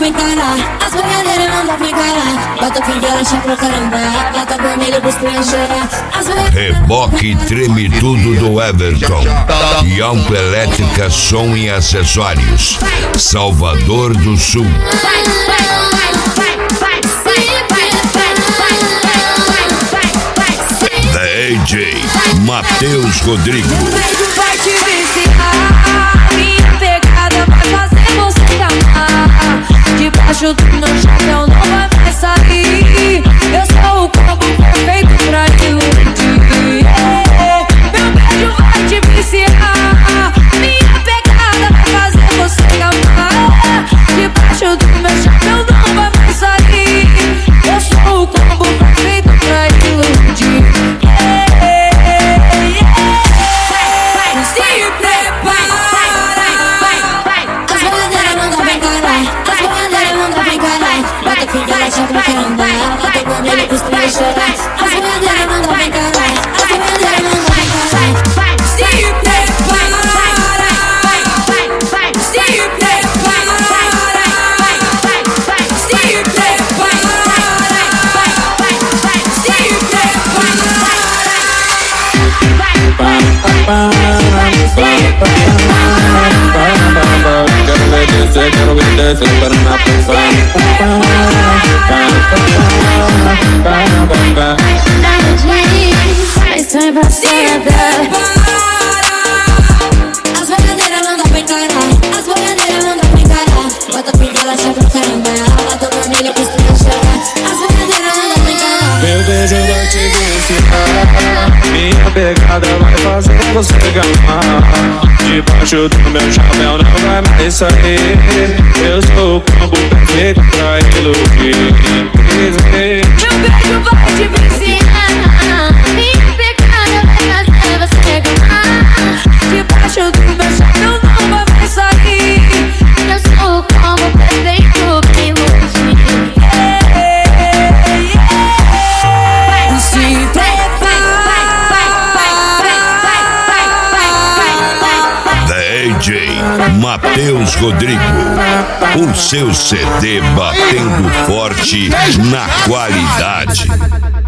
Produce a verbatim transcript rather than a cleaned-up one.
me encarar, as boiadeiras mandam me encarar. Bota fivela, chá pra caramba, bota vermelho pros crianças chorar. Reboque treme tudo do Everton e Ampla Elétrica Som e Acessórios, Salvador do Sul. D J Matheus Rodrigo. Vai te viciar, minha pegada vai fazer você amar. Debaixo do meu chapéu não vai mais sair. Eu sou o combo perfeito pra iludir. Meu beijo vai te viciar, minha pegada vai fazer você amar. Debaixo do meu chapéu não vai mais sair. Eu sou o combo perfeito pra iludir. Chá pra caramba, bota vermelho pros crianças chorar. As boiadeiras mandam me encarar, as boiadeiras mandam me encarar. Se prepara, se prepara, se Quero ver descer para na pensar. Mas vem pra cima. As boiadeiras mandam me encarar, as boiadeiras mandam me encarar. Bota fivela, chá pra caramba, bota vermelho pros crianças chorar. As boiadeiras mandam me encarar. Meu beijo vai te viciar, minha pegada vai fazer você gamar. Debaixo do meu chapéu não vai mais sair. Eu sou o combo perfeito pra iludir. meu beijo vai te viciar, minha pegada vai fazer você gamar. Debaixo do meu chapéu não vai mais sair. Eu sou o combo perfeito pra iludir. Se D J Matheus Rodrigo, o seu C D batendo forte na qualidade.